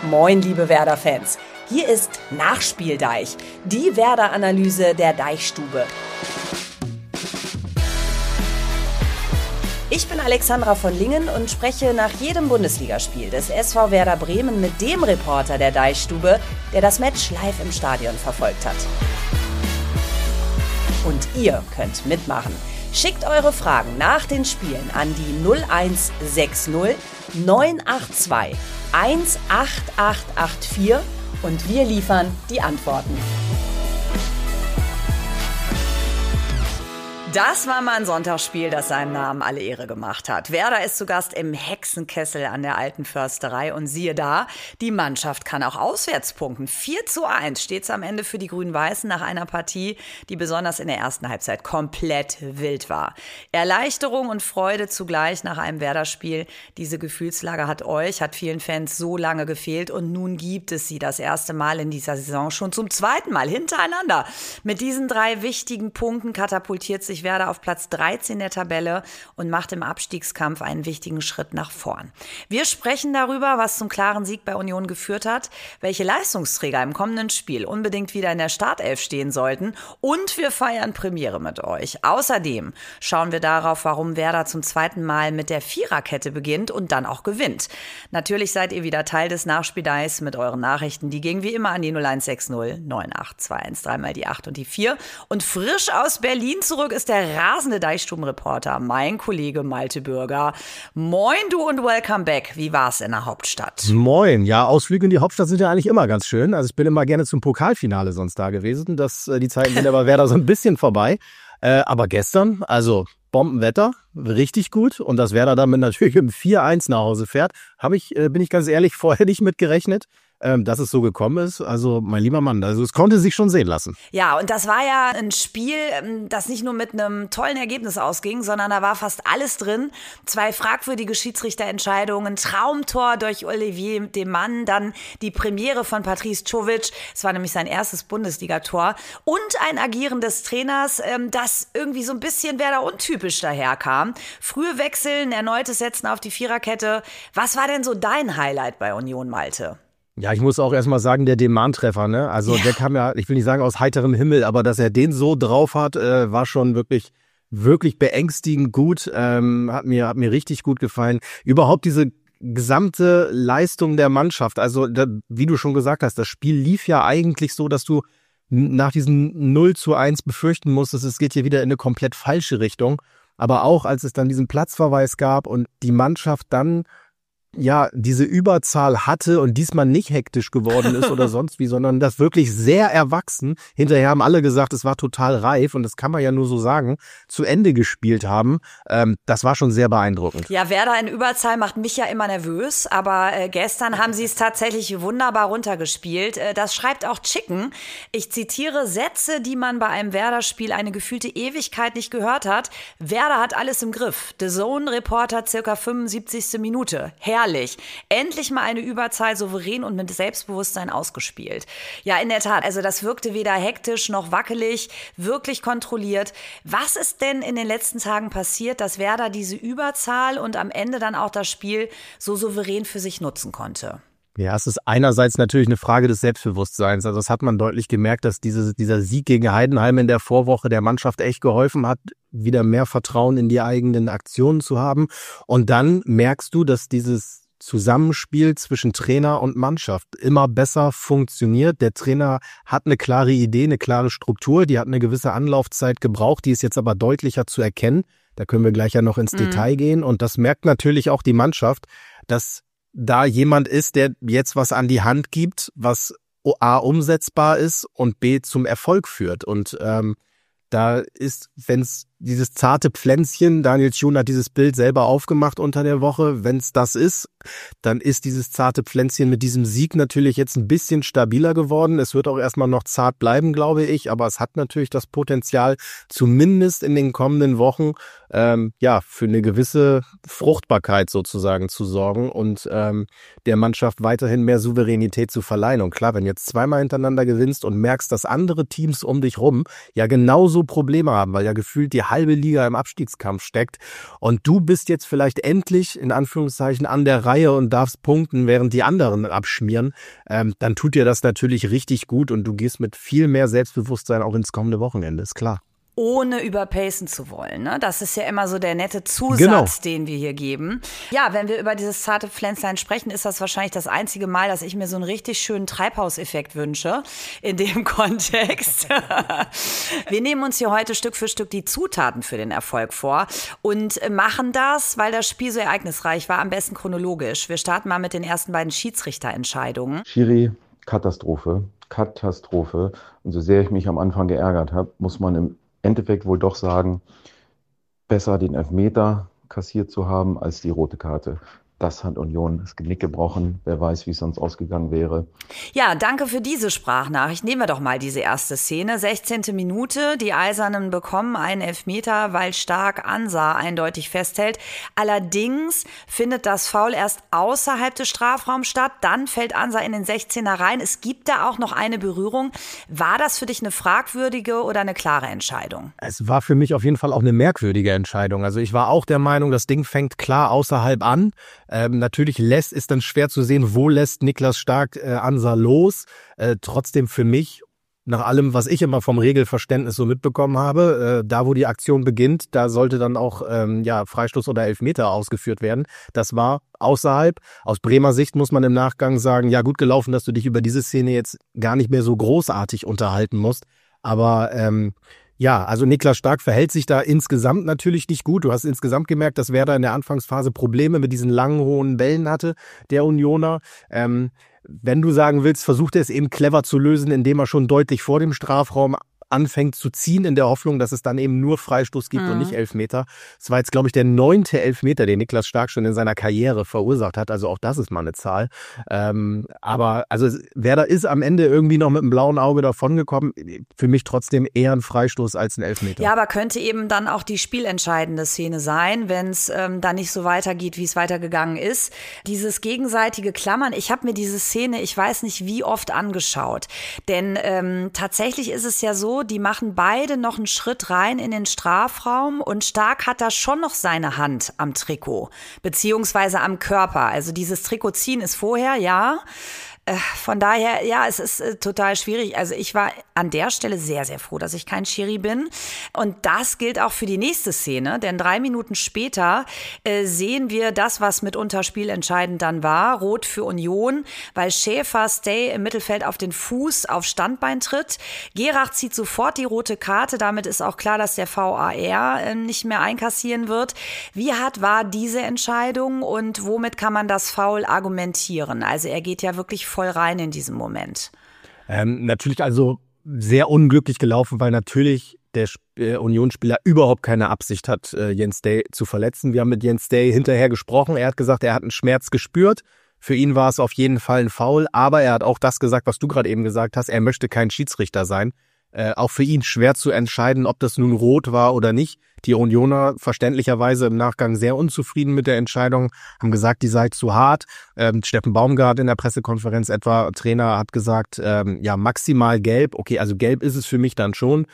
Moin, liebe Werder-Fans. Hier ist Nachspieldeich, die Werder-Analyse der Deichstube. Ich bin Alexandra von Lingen und spreche nach jedem Bundesligaspiel des SV Werder Bremen mit dem Reporter der Deichstube, der das Match live im Stadion verfolgt hat. Und ihr könnt mitmachen. Schickt eure Fragen nach den Spielen an die 0160 982 18884 und wir liefern die Antworten. Das war mal ein Sonntagsspiel, das seinem Namen alle Ehre gemacht hat. Werder ist zu Gast im Hexenkessel an der Alten Försterei und siehe da, die Mannschaft kann auch auswärts punkten. 4:1 steht's am Ende für die Grün-Weißen nach einer Partie, die besonders in der ersten Halbzeit komplett wild war. Erleichterung und Freude zugleich nach einem Werder-Spiel. Diese Gefühlslage hat vielen Fans so lange gefehlt und nun gibt es sie das erste Mal in dieser Saison schon zum zweiten Mal hintereinander. Mit diesen 3 wichtigen Punkten katapultiert sich Werder auf Platz 13 der Tabelle und macht im Abstiegskampf einen wichtigen Schritt nach vorn. Wir sprechen darüber, was zum klaren Sieg bei Union geführt hat, welche Leistungsträger im kommenden Spiel unbedingt wieder in der Startelf stehen sollten und wir feiern Premiere mit euch. Außerdem schauen wir darauf, warum Werder zum zweiten Mal mit der Viererkette beginnt und dann auch gewinnt. Natürlich seid ihr wieder Teil des Nachspieldeichs mit euren Nachrichten. Die gingen wie immer an die 0160 98213 dreimal die 8 und die 4. Und frisch aus Berlin zurück ist der rasende Deichstubenreporter, mein Kollege Malte Bürger. Moin du und welcome back. Wie war's in der Hauptstadt? Moin. Ja, Ausflüge in die Hauptstadt sind ja eigentlich immer ganz schön. Also ich bin immer gerne zum Pokalfinale sonst da gewesen. Die Zeiten sind aber Werder so ein bisschen vorbei. Aber gestern, also Bombenwetter, richtig gut. Und dass Werder damit natürlich im 4:1 nach Hause fährt, bin ich ganz ehrlich, vorher nicht mit gerechnet. Dass es so gekommen ist, also mein lieber Mann, also es konnte sich schon sehen lassen. Ja, und das war ja ein Spiel, das nicht nur mit einem tollen Ergebnis ausging, sondern da war fast alles drin. 2 fragwürdige Schiedsrichterentscheidungen, Traumtor durch Olivier Demann, dann die Premiere von Patrice Czovic, es war nämlich sein erstes Bundesligator, und ein Agieren des Trainers, das irgendwie so ein bisschen Werder untypisch daherkam. Frühe Wechseln, erneutes Setzen auf die Viererkette. Was war denn so dein Highlight bei Union, Malte? Ja, ich muss auch erstmal sagen, der Demand-Treffer, ne? Also Der kam ja, ich will nicht sagen aus heiterem Himmel, aber dass er den so drauf hat, war schon wirklich beängstigend gut. Hat mir richtig gut gefallen. Überhaupt diese gesamte Leistung der Mannschaft. Also, wie du schon gesagt hast, das Spiel lief ja eigentlich so, dass du nach diesem 0:1 befürchten musstest, es geht hier wieder in eine komplett falsche Richtung. Aber auch, als es dann diesen Platzverweis gab und die Mannschaft dann diese Überzahl hatte und diesmal nicht hektisch geworden ist oder sonst wie, sondern das wirklich sehr erwachsen. Hinterher haben alle gesagt, es war total reif und das kann man ja nur so sagen, zu Ende gespielt haben. Das war schon sehr beeindruckend. Ja, Werder in Überzahl macht mich ja immer nervös, aber gestern haben sie es tatsächlich wunderbar runtergespielt. Das schreibt auch Chicken. Ich zitiere Sätze, die man bei einem Werder-Spiel eine gefühlte Ewigkeit nicht gehört hat. Werder hat alles im Griff. The Zone-Reporter, circa 75. Minute. Herrlich. Endlich mal eine Überzahl souverän und mit Selbstbewusstsein ausgespielt. Ja, in der Tat. Also das wirkte weder hektisch noch wackelig, wirklich kontrolliert. Was ist denn in den letzten Tagen passiert, dass Werder diese Überzahl und am Ende dann auch das Spiel so souverän für sich nutzen konnte? Ja, es ist einerseits natürlich eine Frage des Selbstbewusstseins. Also das hat man deutlich gemerkt, dass dieser Sieg gegen Heidenheim in der Vorwoche der Mannschaft echt geholfen hat, wieder mehr Vertrauen in die eigenen Aktionen zu haben. Und dann merkst du, dass dieses Zusammenspiel zwischen Trainer und Mannschaft immer besser funktioniert. Der Trainer hat eine klare Idee, eine klare Struktur, die hat eine gewisse Anlaufzeit gebraucht, die ist jetzt aber deutlicher zu erkennen. Da können wir gleich ja noch ins Detail gehen. Und das merkt natürlich auch die Mannschaft, dass da jemand ist, der jetzt was an die Hand gibt, was A umsetzbar ist und B zum Erfolg führt. Und da ist, wenn es dieses zarte Pflänzchen, Daniel Thun hat dieses Bild selber aufgemacht unter der Woche, wenn es das ist, dann ist dieses zarte Pflänzchen mit diesem Sieg natürlich jetzt ein bisschen stabiler geworden. Es wird auch erstmal noch zart bleiben, glaube ich, aber es hat natürlich das Potenzial, zumindest in den kommenden Wochen, für eine gewisse Fruchtbarkeit sozusagen zu sorgen und der Mannschaft weiterhin mehr Souveränität zu verleihen. Und klar, wenn du jetzt zweimal hintereinander gewinnst und merkst, dass andere Teams um dich rum ja genauso Probleme haben, weil ja gefühlt die halbe Liga im Abstiegskampf steckt und du bist jetzt vielleicht endlich in Anführungszeichen an der Reihe und darfst punkten, während die anderen abschmieren, dann tut dir das natürlich richtig gut und du gehst mit viel mehr Selbstbewusstsein auch ins kommende Wochenende, ist klar. Ohne überpacen zu wollen, ne? Das ist ja immer so der nette Zusatz, Genau, den wir hier geben. Ja, wenn wir über dieses zarte Pflänzlein sprechen, ist das wahrscheinlich das einzige Mal, dass ich mir so einen richtig schönen Treibhauseffekt wünsche in dem Kontext. Wir nehmen uns hier heute Stück für Stück die Zutaten für den Erfolg vor und machen das, weil das Spiel so ereignisreich war, am besten chronologisch. Wir starten mal mit den ersten beiden Schiedsrichterentscheidungen. Schiri, Katastrophe. Und so sehr ich mich am Anfang geärgert habe, muss man im Endeffekt wohl doch sagen, besser den Elfmeter kassiert zu haben als die rote Karte. Das hat Union das Genick gebrochen. Wer weiß, wie es sonst ausgegangen wäre. Ja, danke für diese Sprachnachricht. Nehmen wir doch mal diese erste Szene. 16. Minute. Die Eisernen bekommen einen Elfmeter, weil Stark Ansa eindeutig festhält. Allerdings findet das Foul erst außerhalb des Strafraums statt. Dann fällt Ansa in den 16er rein. Es gibt da auch noch eine Berührung. War das für dich eine fragwürdige oder eine klare Entscheidung? es war für mich auf jeden Fall auch eine merkwürdige Entscheidung. Also ich war auch der Meinung, das Ding fängt klar außerhalb an. Natürlich ist dann schwer zu sehen, wo lässt Niklas Stark Ansa los. Trotzdem für mich, nach allem, was ich immer vom Regelverständnis so mitbekommen habe, da wo die Aktion beginnt, da sollte dann auch Freistoß oder Elfmeter ausgeführt werden. Das war außerhalb. Aus Bremer Sicht muss man im Nachgang sagen, ja gut gelaufen, dass du dich über diese Szene jetzt gar nicht mehr so großartig unterhalten musst. Aber also Niklas Stark verhält sich da insgesamt natürlich nicht gut. Du hast insgesamt gemerkt, dass Werder in der Anfangsphase Probleme mit diesen langen, hohen Bällen hatte, der Unioner. Wenn du sagen willst, versucht er es eben clever zu lösen, indem er schon deutlich vor dem Strafraum anfängt zu ziehen, in der Hoffnung, dass es dann eben nur Freistoß gibt und nicht Elfmeter. Es war jetzt, glaube ich, der 9. Elfmeter, den Niklas Stark schon in seiner Karriere verursacht hat. Also auch das ist mal eine Zahl. Aber Werder ist am Ende irgendwie noch mit einem blauen Auge davongekommen. Für mich trotzdem eher ein Freistoß als ein Elfmeter. Ja, aber könnte eben dann auch die spielentscheidende Szene sein, wenn es dann nicht so weitergeht, wie es weitergegangen ist. Dieses gegenseitige Klammern, ich habe mir diese Szene, ich weiß nicht wie oft angeschaut. Denn tatsächlich ist es ja so, die machen beide noch einen Schritt rein in den Strafraum und Stark hat da schon noch seine Hand am Trikot, beziehungsweise am Körper. Also dieses Trikot ziehen ist vorher, ja. Von daher, ja, es ist total schwierig. Also ich war an der Stelle sehr, sehr froh, dass ich kein Schiri bin. Und das gilt auch für die nächste Szene, denn 3 Minuten später sehen wir das, was mitunter spielentscheidend dann war. Rot für Union, weil Schäfer Stay im Mittelfeld auf den Fuß auf Standbein tritt. Gerach zieht sofort die rote Karte. Damit ist auch klar, dass der VAR nicht mehr einkassieren wird. Wie hart war diese Entscheidung und womit kann man das Foul argumentieren? Also er geht ja wirklich voll rein in diesem Moment. Natürlich also sehr unglücklich gelaufen, weil natürlich der Unionsspieler überhaupt keine Absicht hat, Jens Day zu verletzen. Wir haben mit Jens Day hinterher gesprochen. Er hat gesagt, er hat einen Schmerz gespürt. Für ihn war es auf jeden Fall ein Foul, aber er hat auch das gesagt, was du gerade eben gesagt hast. Er möchte kein Schiedsrichter sein. Auch für ihn schwer zu entscheiden, ob das nun rot war oder nicht. Die Unioner verständlicherweise im Nachgang sehr unzufrieden mit der Entscheidung, haben gesagt, die sei zu hart. Steffen Baumgart in der Pressekonferenz etwa, Trainer, hat gesagt, maximal gelb. Okay, also gelb ist es für mich dann schon.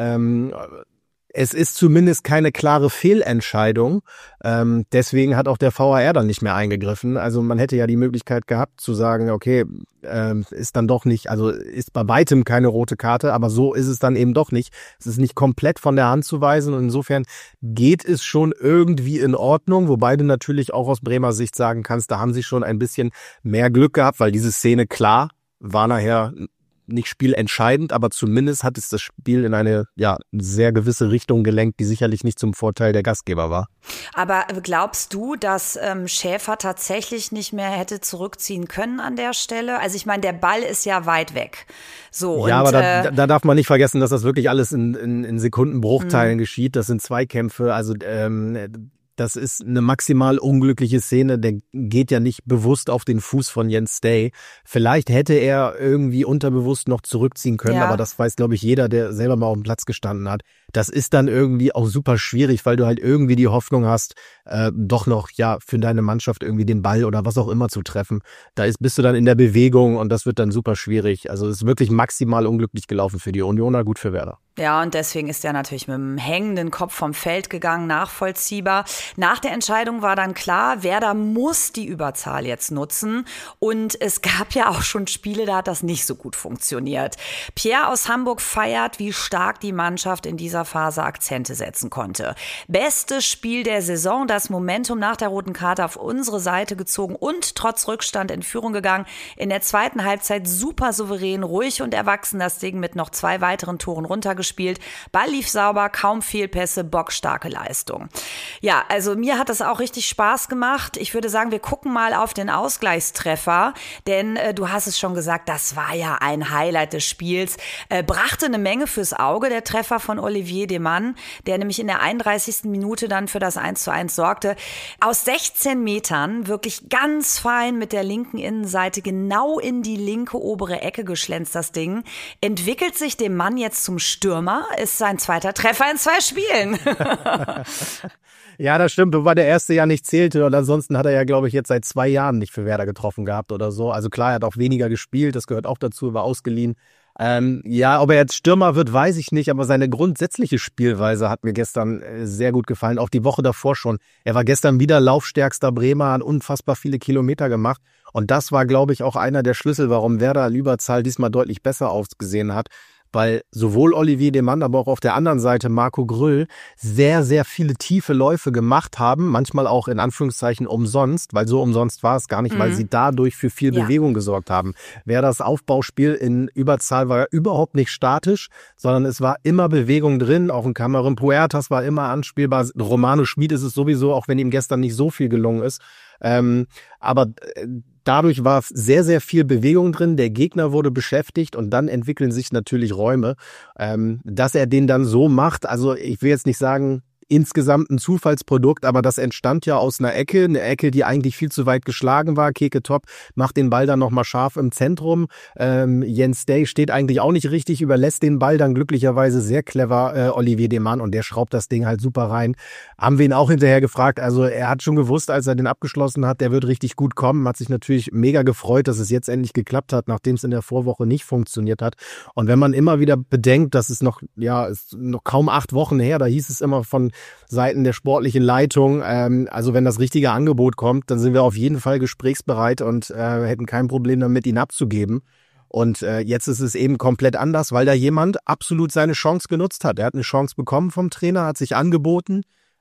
Es ist zumindest keine klare Fehlentscheidung. Deswegen hat auch der VAR dann nicht mehr eingegriffen. Also man hätte ja die Möglichkeit gehabt zu sagen, okay, ist dann doch nicht, also ist bei weitem keine rote Karte, aber so ist es dann eben doch nicht. Es ist nicht komplett von der Hand zu weisen und insofern geht es schon irgendwie in Ordnung, wobei du natürlich auch aus Bremer Sicht sagen kannst, da haben sie schon ein bisschen mehr Glück gehabt, weil diese Szene klar war nachher nicht spielentscheidend, aber zumindest hat es das Spiel in eine sehr gewisse Richtung gelenkt, die sicherlich nicht zum Vorteil der Gastgeber war. Aber glaubst du, dass Schäfer tatsächlich nicht mehr hätte zurückziehen können an der Stelle? Also ich meine, der Ball ist ja weit weg. So, ja, und, aber da darf man nicht vergessen, dass das wirklich alles in Sekundenbruchteilen geschieht. Das sind Zweikämpfe, also das ist eine maximal unglückliche Szene, der geht ja nicht bewusst auf den Fuß von Jens Day. Vielleicht hätte er irgendwie unterbewusst noch zurückziehen können, aber das weiß, glaube ich, jeder, der selber mal auf dem Platz gestanden hat. das ist dann irgendwie auch super schwierig, weil du halt irgendwie die Hoffnung hast, doch noch für deine Mannschaft irgendwie den Ball oder was auch immer zu treffen. Bist du dann in der Bewegung und das wird dann super schwierig. Also es ist wirklich maximal unglücklich gelaufen für die Unioner, gut für Werder. Ja, und deswegen ist er natürlich mit dem hängenden Kopf vom Feld gegangen, nachvollziehbar. Nach der Entscheidung war dann klar, Werder muss die Überzahl jetzt nutzen. Und es gab ja auch schon Spiele, da hat das nicht so gut funktioniert. Pierre aus Hamburg feiert, wie stark die Mannschaft in dieser Phase Akzente setzen konnte. Bestes Spiel der Saison, das Momentum nach der roten Karte auf unsere Seite gezogen und trotz Rückstand in Führung gegangen. In der zweiten Halbzeit super souverän, ruhig und erwachsen das Ding mit noch 2 weiteren Toren runtergespielt. Ball lief sauber, kaum Fehlpässe, bockstarke Leistung. Ja, also mir hat das auch richtig Spaß gemacht. Ich würde sagen, wir gucken mal auf den Ausgleichstreffer, denn du hast es schon gesagt, das war ja ein Highlight des Spiels. Brachte eine Menge fürs Auge, der Treffer von Olivier Demann, der nämlich in der 31. Minute dann für das 1:1 sorgte. Aus 16 Metern, wirklich ganz fein mit der linken Innenseite, genau in die linke obere Ecke geschlänzt das Ding. Entwickelt sich Demann jetzt zum Stürmer, ist sein zweiter Treffer in 2 Spielen. Ja, das stimmt, wobei der erste ja nicht zählte und ansonsten hat er ja, glaube ich, jetzt seit 2 Jahren nicht für Werder getroffen gehabt oder so. Also klar, er hat auch weniger gespielt, das gehört auch dazu, war ausgeliehen. Ob er jetzt Stürmer wird, weiß ich nicht, aber seine grundsätzliche Spielweise hat mir gestern sehr gut gefallen, auch die Woche davor schon. Er war gestern wieder laufstärkster Bremer, hat unfassbar viele Kilometer gemacht und das war, glaube ich, auch einer der Schlüssel, warum Werder in Überzahl diesmal deutlich besser ausgesehen hat. Weil sowohl Olivier Demann, aber auch auf der anderen Seite Marco Grüll sehr, sehr viele tiefe Läufe gemacht haben, manchmal auch in Anführungszeichen umsonst, weil so umsonst war es gar nicht, weil sie dadurch für viel Bewegung gesorgt haben. Das Aufbauspiel in Überzahl war überhaupt nicht statisch, sondern es war immer Bewegung drin, auch in Cameron Puertas war immer anspielbar. Romano Schmid ist es sowieso, auch wenn ihm gestern nicht so viel gelungen ist. Aber dadurch war sehr, sehr viel Bewegung drin. Der Gegner wurde beschäftigt und dann entwickeln sich natürlich Räume. Dass er den dann so macht, also ich will jetzt nicht sagen, insgesamt ein Zufallsprodukt, aber das entstand ja aus einer Ecke, eine Ecke, die eigentlich viel zu weit geschlagen war. Keke Top macht den Ball dann nochmal scharf im Zentrum. Jens Day steht eigentlich auch nicht richtig, überlässt den Ball dann glücklicherweise sehr clever Olivier Demann und der schraubt das Ding halt super rein. Haben wir ihn auch hinterher gefragt, also er hat schon gewusst, als er den abgeschlossen hat, der wird richtig gut kommen, hat sich natürlich mega gefreut, dass es jetzt endlich geklappt hat, nachdem es in der Vorwoche nicht funktioniert hat. Und wenn man immer wieder bedenkt, dass es noch kaum 8 Wochen her, da hieß es immer von Seiten der sportlichen Leitung, also wenn das richtige Angebot kommt, dann sind wir auf jeden Fall gesprächsbereit und hätten kein Problem damit, ihn abzugeben. Und jetzt ist es eben komplett anders, weil da jemand absolut seine Chance genutzt hat. Er hat eine Chance bekommen vom Trainer, hat sich angeboten,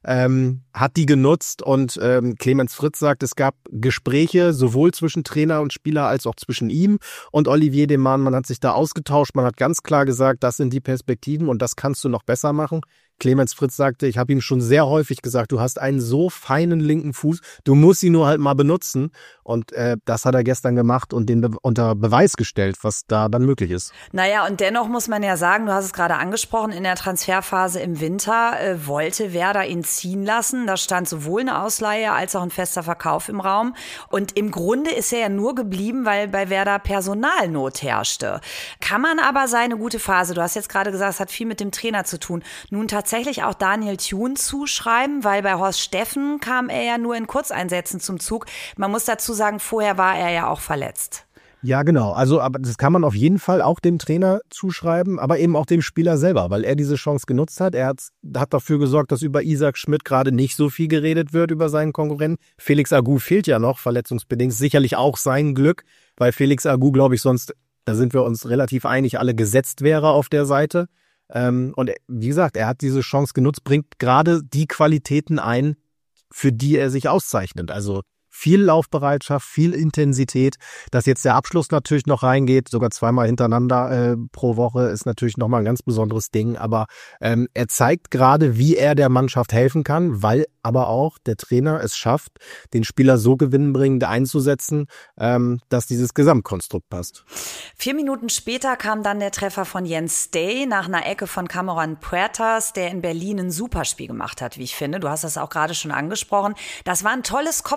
hat die genutzt und Clemens Fritz sagt, es gab Gespräche sowohl zwischen Trainer und Spieler als auch zwischen ihm und Olivier Demann. Man hat sich da ausgetauscht, man hat ganz klar gesagt, das sind die Perspektiven und das kannst du noch besser machen. Clemens Fritz sagte, ich habe ihm schon sehr häufig gesagt, du hast einen so feinen linken Fuß, du musst ihn nur halt mal benutzen. Und das hat er gestern gemacht und den unter Beweis gestellt, was da dann möglich ist. Naja, und dennoch muss man ja sagen, du hast es gerade angesprochen, in der Transferphase im Winter wollte Werder ihn ziehen lassen. Da stand sowohl eine Ausleihe als auch ein fester Verkauf im Raum. Und im Grunde ist er ja nur geblieben, weil bei Werder Personalnot herrschte. Kann man aber seine gute Phase, du hast jetzt gerade gesagt, es hat viel mit dem Trainer zu tun, nun tatsächlich auch Daniel Thune zuschreiben, weil bei Horst Steffen kam er ja nur in Kurzeinsätzen zum Zug. Man muss dazu sagen, vorher war er ja auch verletzt. Ja, genau. Also, aber das kann man auf jeden Fall auch dem Trainer zuschreiben, aber eben auch dem Spieler selber, weil er diese Chance genutzt hat. Er hat dafür gesorgt, dass über Isaac Schmidt gerade nicht so viel geredet wird über seinen Konkurrenten. Felix Agu fehlt ja noch, verletzungsbedingt. Sicherlich auch sein Glück, weil Felix Agu, glaube ich, sonst, da sind wir uns relativ einig, alle gesetzt wäre auf der Seite. Und wie gesagt, er hat diese Chance genutzt, bringt gerade die Qualitäten ein, für die er sich auszeichnet. Also viel Laufbereitschaft, viel Intensität. Dass jetzt der Abschluss natürlich noch reingeht, sogar 2-mal hintereinander pro Woche, ist natürlich nochmal ein ganz besonderes Ding. Aber er zeigt gerade, wie er der Mannschaft helfen kann, weil aber auch der Trainer es schafft, den Spieler so gewinnbringend einzusetzen, dass dieses Gesamtkonstrukt passt. 4 Minuten später kam dann der Treffer von Jens Day nach einer Ecke von Cameron Puertas, der in Berlin ein Superspiel gemacht hat, wie ich finde. Du hast das auch gerade schon angesprochen. Das war ein tolles Kopfballtor.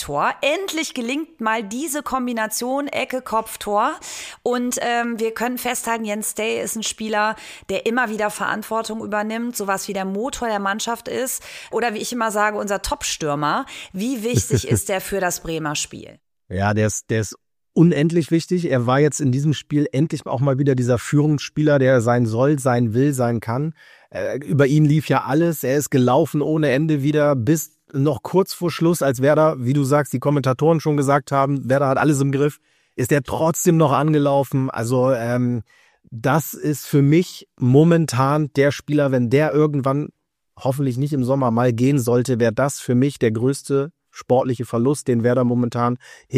Tor. Endlich gelingt mal diese Kombination Ecke, Kopf, Tor. Und wir können festhalten, Jens Day ist ein Spieler, der immer wieder Verantwortung übernimmt, sowas wie der Motor der Mannschaft ist. Oder wie ich immer sage, unser Top-Stürmer. Wie wichtig ist der für das Bremer Spiel? Ja, der ist unendlich wichtig. Er war jetzt in diesem Spiel endlich auch mal wieder dieser Führungsspieler, der sein soll, sein will, sein kann. Über ihn lief ja alles. Er ist gelaufen ohne Ende wieder bis noch kurz vor Schluss, als Werder, wie du sagst, die Kommentatoren schon gesagt haben, Werder hat alles im Griff, ist er trotzdem noch angelaufen. Also das ist für mich momentan der Spieler, wenn der irgendwann, hoffentlich nicht im Sommer, mal gehen sollte, wäre das für mich der größte sportliche Verlust, den Werder momentan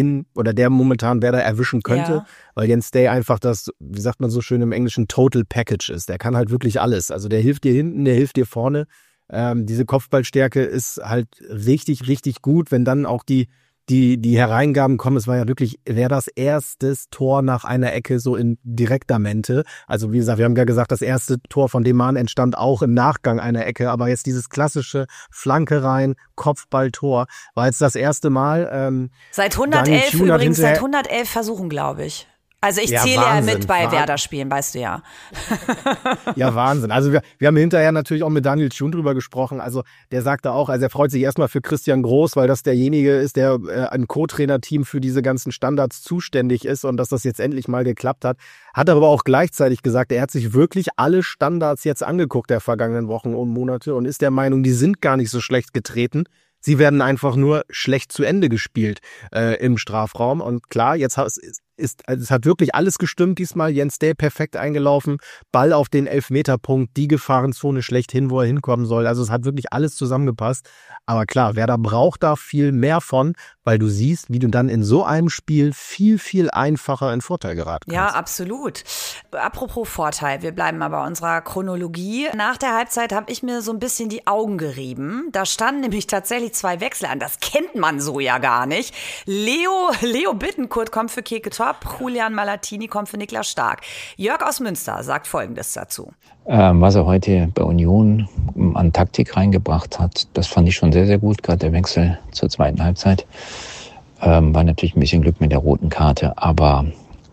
Werder erwischen könnte, ja. Weil Jens Day einfach das, wie sagt man so schön im Englischen, Total Package ist. Der kann halt wirklich alles. Also der hilft dir hinten, der hilft dir vorne. Diese Kopfballstärke ist halt richtig, richtig gut, wenn dann auch die Hereingaben kommen. Es war ja wirklich Werders erstes Tor nach einer Ecke so in direkter Mente. Also wie gesagt, wir haben ja gesagt, das erste Tor von Deman entstand auch im Nachgang einer Ecke, aber jetzt dieses klassische Flanke rein, Kopfballtor war jetzt das erste Mal. Seit 111 übrigens, seit 111 Versuchen, glaube ich. Also ich zähle ja mit bei Werder-Spielen, weißt du ja. Ja, Wahnsinn. Also wir haben hinterher natürlich auch mit Daniel Thun drüber gesprochen. Also der sagte auch, also er freut sich erstmal für Christian Groß, weil das derjenige ist, der ein Co-Trainer-Team für diese ganzen Standards zuständig ist und dass das jetzt endlich mal geklappt hat. Hat aber auch gleichzeitig gesagt, er hat sich wirklich alle Standards jetzt angeguckt der vergangenen Wochen und Monate und ist der Meinung, die sind gar nicht so schlecht getreten. Sie werden einfach nur schlecht zu Ende gespielt im Strafraum. Und klar, jetzt es hat wirklich alles gestimmt diesmal. Jens Day perfekt eingelaufen, Ball auf den Elfmeterpunkt, die Gefahrenzone schlechthin, wo er hinkommen soll. Also es hat wirklich alles zusammengepasst. Aber klar, Werder braucht da viel mehr von, weil du siehst, wie du dann in so einem Spiel viel, viel einfacher in Vorteil geraten kannst. Ja, absolut. Apropos Vorteil, wir bleiben mal bei unserer Chronologie. Nach der Halbzeit habe ich mir so ein bisschen die Augen gerieben. Da standen nämlich tatsächlich 2 Wechsel an. Das kennt man so ja gar nicht. Leo Bittencourt kommt für Keke Top, Julian Malatini kommt für Niklas Stark. Jörg aus Münster sagt Folgendes dazu. Was er heute bei Union an Taktik reingebracht hat, das fand ich schon sehr, sehr gut. Gerade der Wechsel zur zweiten Halbzeit. War natürlich ein bisschen Glück mit der roten Karte. Aber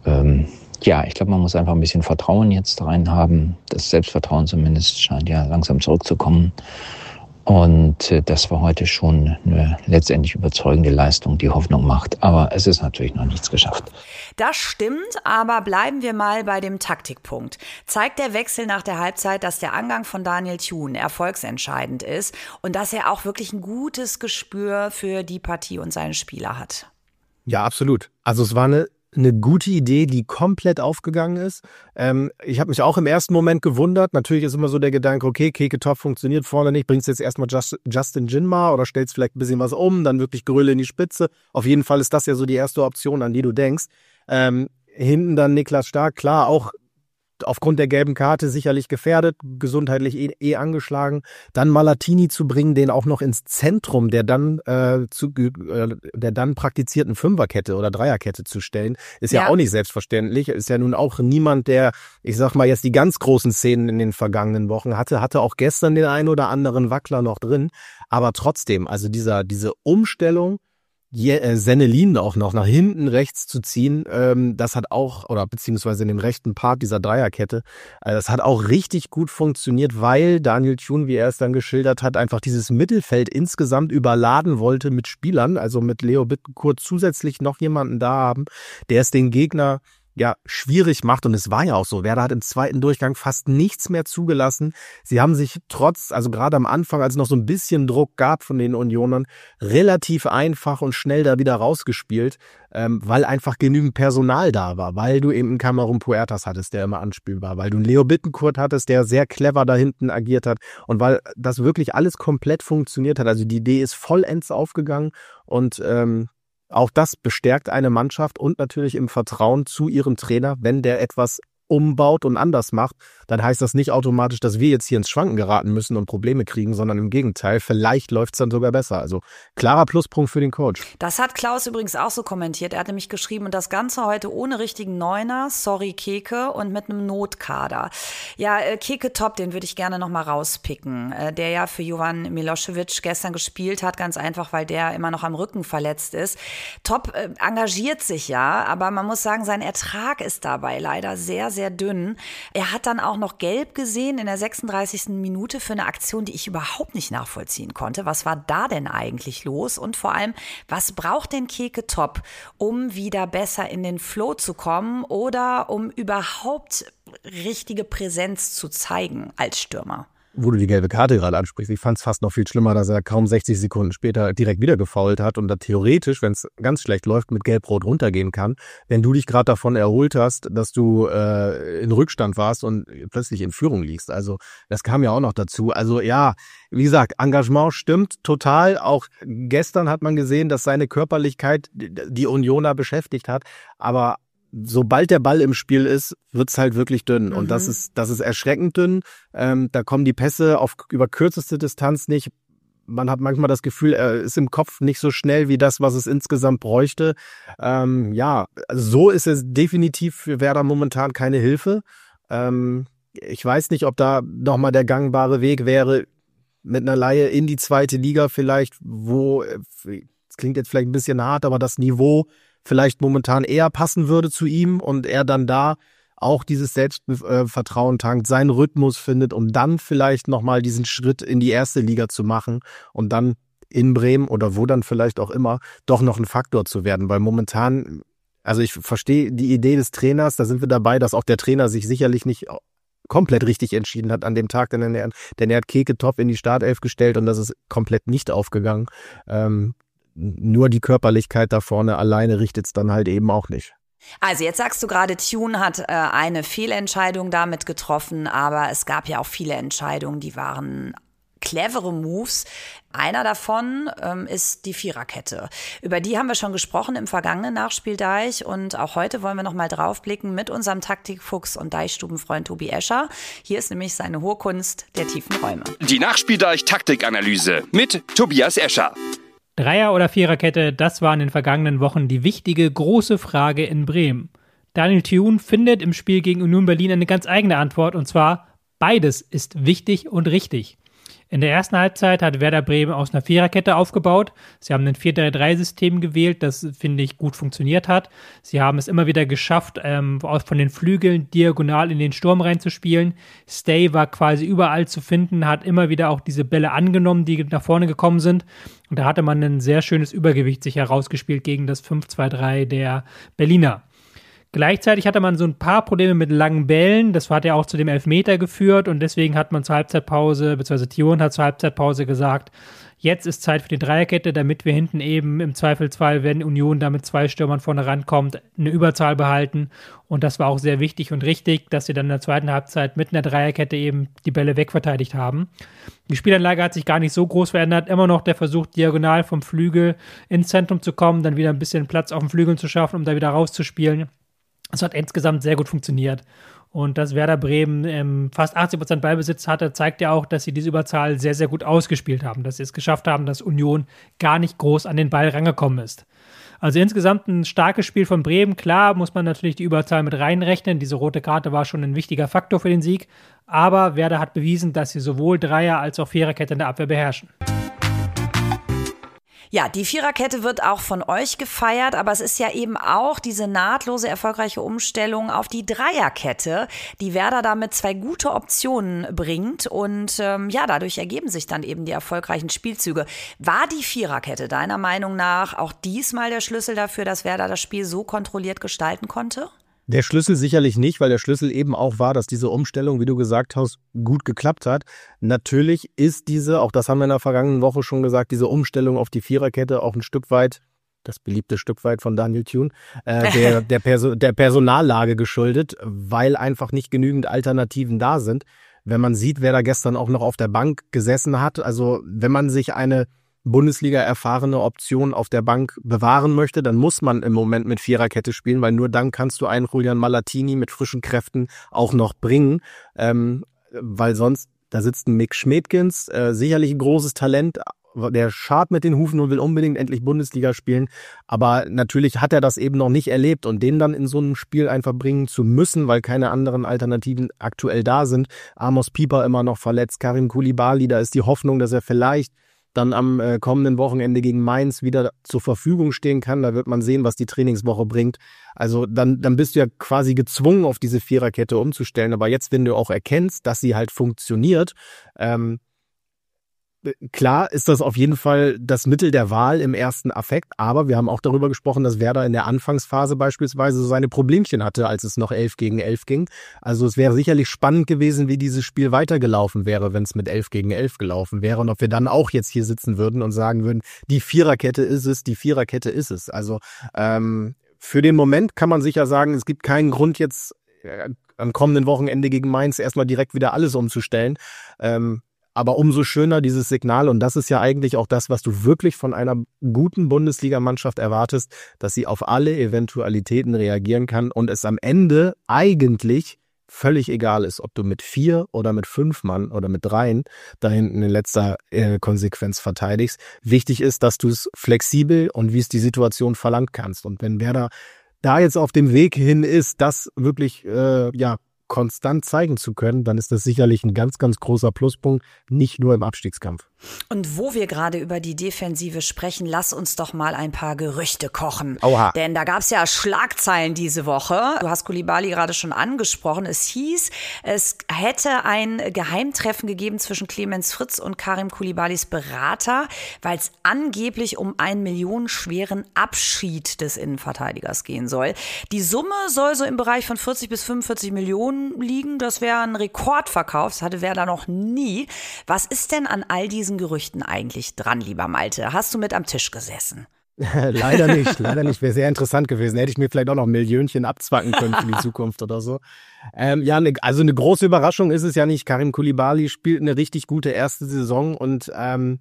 ich glaube, man muss einfach ein bisschen Vertrauen jetzt rein haben. Das Selbstvertrauen zumindest scheint ja langsam zurückzukommen. Und das war heute schon eine letztendlich überzeugende Leistung, die Hoffnung macht. Aber es ist natürlich noch nichts geschafft. Das stimmt, aber bleiben wir mal bei dem Taktikpunkt. Zeigt der Wechsel nach der Halbzeit, dass der Angang von Daniel Thun erfolgsentscheidend ist und dass er auch wirklich ein gutes Gespür für die Partie und seine Spieler hat? Ja, absolut. Also es war eine gute Idee, die komplett aufgegangen ist. Ich habe mich auch im ersten Moment gewundert. Natürlich ist immer so der Gedanke, okay, Keke Top funktioniert vorne nicht, bringst jetzt erstmal Justin Jinmar oder stellst vielleicht ein bisschen was um, dann wirklich Gröle in die Spitze. Auf jeden Fall ist das ja so die erste Option, an die du denkst. Hinten dann Niklas Stark, klar, auch aufgrund der gelben Karte sicherlich gefährdet, gesundheitlich angeschlagen. Dann Malatini zu bringen, den auch noch ins Zentrum der dann praktizierten Fünferkette oder Dreierkette zu stellen, ist ja auch nicht selbstverständlich. Ist ja nun auch niemand, der, ich sag mal, jetzt die ganz großen Szenen in den vergangenen Wochen hatte auch gestern den einen oder anderen Wackler noch drin. Aber trotzdem, also diese Umstellung, Sennelin auch noch nach hinten rechts zu ziehen, das hat auch, oder beziehungsweise in dem rechten Part dieser Dreierkette, das hat auch richtig gut funktioniert, weil Daniel Thun, wie er es dann geschildert hat, einfach dieses Mittelfeld insgesamt überladen wollte mit Spielern, also mit Leo Bittencourt zusätzlich noch jemanden da haben, der es den Gegner schwierig macht. Und es war ja auch so. Werder hat im zweiten Durchgang fast nichts mehr zugelassen. Sie haben sich also gerade am Anfang, als es noch so ein bisschen Druck gab von den Unionern, relativ einfach und schnell da wieder rausgespielt, weil einfach genügend Personal da war, weil du eben einen Cameron Puertas hattest, der immer anspielbar, weil du einen Leo Bittencourt hattest, der sehr clever da hinten agiert hat und weil das wirklich alles komplett funktioniert hat. Also die Idee ist vollends aufgegangen und auch das bestärkt eine Mannschaft und natürlich im Vertrauen zu ihrem Trainer, wenn der etwas umbaut und anders macht, dann heißt das nicht automatisch, dass wir jetzt hier ins Schwanken geraten müssen und Probleme kriegen, sondern im Gegenteil, vielleicht läuft es dann sogar besser. Also klarer Pluspunkt für den Coach. Das hat Klaus übrigens auch so kommentiert. Er hat nämlich geschrieben, und das Ganze heute ohne richtigen Neuner, sorry Keke, und mit einem Notkader. Ja, Keke top, den würde ich gerne nochmal rauspicken, der ja für Jovan Milošević gestern gespielt hat, ganz einfach, weil der immer noch am Rücken verletzt ist. Top engagiert sich ja, aber man muss sagen, sein Ertrag ist dabei leider sehr, sehr dünn. Er hat dann auch noch gelb gesehen in der 36. Minute für eine Aktion, die ich überhaupt nicht nachvollziehen konnte. Was war da denn eigentlich los? Und vor allem, was braucht denn Keke Top, um wieder besser in den Flow zu kommen oder um überhaupt richtige Präsenz zu zeigen als Stürmer? Wo du die gelbe Karte gerade ansprichst, ich fand es fast noch viel schlimmer, dass er kaum 60 Sekunden später direkt wieder gefoult hat und da theoretisch, wenn es ganz schlecht läuft, mit Gelb-Rot runtergehen kann. Wenn du dich gerade davon erholt hast, dass du in Rückstand warst und plötzlich in Führung liegst. Also das kam ja auch noch dazu. Also ja, wie gesagt, Engagement stimmt total. Auch gestern hat man gesehen, dass seine Körperlichkeit die Unioner beschäftigt hat, aber sobald der Ball im Spiel ist, wird's halt wirklich dünn. Und das ist erschreckend dünn. Da kommen die Pässe über kürzeste Distanz nicht. Man hat manchmal das Gefühl, er ist im Kopf nicht so schnell wie das, was es insgesamt bräuchte. Ja, also so ist es definitiv für Werder momentan keine Hilfe. Ich weiß nicht, ob da nochmal der gangbare Weg wäre, mit einer Leihe in die zweite Liga vielleicht, wo, das klingt jetzt vielleicht ein bisschen hart, aber das Niveau vielleicht momentan eher passen würde zu ihm und er dann da auch dieses Selbstvertrauen tankt, seinen Rhythmus findet, um dann vielleicht nochmal diesen Schritt in die erste Liga zu machen und dann in Bremen oder wo dann vielleicht auch immer doch noch ein Faktor zu werden, weil momentan, also ich verstehe die Idee des Trainers, da sind wir dabei, dass auch der Trainer sich sicherlich nicht komplett richtig entschieden hat an dem Tag, denn er hat Keke Top in die Startelf gestellt und das ist komplett nicht aufgegangen. Nur die Körperlichkeit da vorne alleine richtet es dann halt eben auch nicht. Also jetzt sagst du gerade, Thune hat eine Fehlentscheidung damit getroffen, aber es gab ja auch viele Entscheidungen, die waren clevere Moves. Einer davon ist die Viererkette. Über die haben wir schon gesprochen im vergangenen Nachspieldeich und auch heute wollen wir noch mal drauf blicken mit unserem Taktikfuchs und Deichstubenfreund Tobi Escher. Hier ist nämlich seine hohe Kunst der tiefen Räume. Die Nachspieldeich-Taktikanalyse mit Tobias Escher. Dreier- oder Viererkette, das war in den vergangenen Wochen die wichtige, große Frage in Bremen. Daniel Thune findet im Spiel gegen Union Berlin eine ganz eigene Antwort, und zwar: beides ist wichtig und richtig. In der ersten Halbzeit hat Werder Bremen aus einer Viererkette aufgebaut. Sie haben ein 4-3-3-System gewählt, das, finde ich, gut funktioniert hat. Sie haben es immer wieder geschafft, von den Flügeln diagonal in den Sturm reinzuspielen. Stay war quasi überall zu finden, hat immer wieder auch diese Bälle angenommen, die nach vorne gekommen sind. Und da hatte man ein sehr schönes Übergewicht sich herausgespielt gegen das 5-2-3 der Berliner. Gleichzeitig hatte man so ein paar Probleme mit langen Bällen. Das hat ja auch zu dem Elfmeter geführt und deswegen hat man zur Halbzeitpause, beziehungsweise Thune hat zur Halbzeitpause gesagt, jetzt ist Zeit für die Dreierkette, damit wir hinten eben im Zweifelsfall, wenn Union da mit 2 Stürmern vorne rankommt, eine Überzahl behalten. Und das war auch sehr wichtig und richtig, dass sie dann in der zweiten Halbzeit mit einer Dreierkette eben die Bälle wegverteidigt haben. Die Spielanlage hat sich gar nicht so groß verändert. Immer noch der Versuch, diagonal vom Flügel ins Zentrum zu kommen, dann wieder ein bisschen Platz auf den Flügeln zu schaffen, um da wieder rauszuspielen. Es hat insgesamt sehr gut funktioniert. Und dass Werder Bremen fast 80% Ballbesitz hatte, zeigt ja auch, dass sie diese Überzahl sehr, sehr gut ausgespielt haben. Dass sie es geschafft haben, dass Union gar nicht groß an den Ball rangekommen ist. Also insgesamt ein starkes Spiel von Bremen. Klar muss man natürlich die Überzahl mit reinrechnen. Diese rote Karte war schon ein wichtiger Faktor für den Sieg. Aber Werder hat bewiesen, dass sie sowohl Dreier- als auch Viererkette in der Abwehr beherrschen. Ja, die Viererkette wird auch von euch gefeiert, aber es ist ja eben auch diese nahtlose, erfolgreiche Umstellung auf die Dreierkette, die Werder damit 2 gute Optionen bringt und dadurch ergeben sich dann eben die erfolgreichen Spielzüge. War die Viererkette deiner Meinung nach auch diesmal der Schlüssel dafür, dass Werder das Spiel so kontrolliert gestalten konnte? Der Schlüssel sicherlich nicht, weil der Schlüssel eben auch war, dass diese Umstellung, wie du gesagt hast, gut geklappt hat. Natürlich ist diese, auch das haben wir in der vergangenen Woche schon gesagt, diese Umstellung auf die Viererkette auch ein Stück weit, das beliebte Stück weit von Daniel Thune, der Personallage geschuldet, weil einfach nicht genügend Alternativen da sind. Wenn man sieht, wer da gestern auch noch auf der Bank gesessen hat, also wenn man sich eine Bundesliga erfahrene Option auf der Bank bewahren möchte, dann muss man im Moment mit Viererkette spielen, weil nur dann kannst du einen Julian Malatini mit frischen Kräften auch noch bringen, weil sonst, da sitzt ein Mick Schmedkins, sicherlich ein großes Talent, der scharrt mit den Hufen und will unbedingt endlich Bundesliga spielen, aber natürlich hat er das eben noch nicht erlebt und den dann in so einem Spiel einfach bringen zu müssen, weil keine anderen Alternativen aktuell da sind. Amos Pieper immer noch verletzt, Karim Koulibaly, da ist die Hoffnung, dass er vielleicht dann am kommenden Wochenende gegen Mainz wieder zur Verfügung stehen kann. Da wird man sehen, was die Trainingswoche bringt. Also dann bist du ja quasi gezwungen, auf diese Viererkette umzustellen. Aber jetzt, wenn du auch erkennst, dass sie halt funktioniert, klar ist das auf jeden Fall das Mittel der Wahl im ersten Affekt, aber wir haben auch darüber gesprochen, dass Werder in der Anfangsphase beispielsweise so seine Problemchen hatte, als es noch 11 gegen 11 ging. Also es wäre sicherlich spannend gewesen, wie dieses Spiel weitergelaufen wäre, wenn es mit 11 gegen 11 gelaufen wäre und ob wir dann auch jetzt hier sitzen würden und sagen würden, die Viererkette ist es. Also für den Moment kann man sicher sagen, es gibt keinen Grund jetzt am kommenden Wochenende gegen Mainz erstmal direkt wieder alles umzustellen. Aber umso schöner dieses Signal, und das ist ja eigentlich auch das, was du wirklich von einer guten Bundesligamannschaft erwartest, dass sie auf alle Eventualitäten reagieren kann und es am Ende eigentlich völlig egal ist, ob du mit 4 oder mit 5 Mann oder mit 3 da hinten in letzter Konsequenz verteidigst. Wichtig ist, dass du es flexibel und wie es die Situation verlangt kannst. Und wenn Werder da jetzt auf dem Weg hin ist, das wirklich konstant zeigen zu können, dann ist das sicherlich ein ganz, ganz großer Pluspunkt, nicht nur im Abstiegskampf. Und wo wir gerade über die Defensive sprechen, lass uns doch mal ein paar Gerüchte kochen. Oha. Denn da gab es ja Schlagzeilen diese Woche. Du hast Koulibaly gerade schon angesprochen. Es hieß, es hätte ein Geheimtreffen gegeben zwischen Clemens Fritz und Karim Koulibalys Berater, weil es angeblich um einen millionenschweren Abschied des Innenverteidigers gehen soll. Die Summe soll so im Bereich von 40 bis 45 Millionen liegen. Das wäre ein Rekordverkauf. Das hatte Werder noch nie. Was ist denn an all diesen Gerüchten eigentlich dran, lieber Malte? Hast du mit am Tisch gesessen? Leider nicht. Wäre sehr interessant gewesen. Hätte ich mir vielleicht auch noch Millionchen abzwacken können für die Zukunft oder so. Also eine große Überraschung ist es ja nicht. Karim Koulibaly spielt eine richtig gute erste Saison und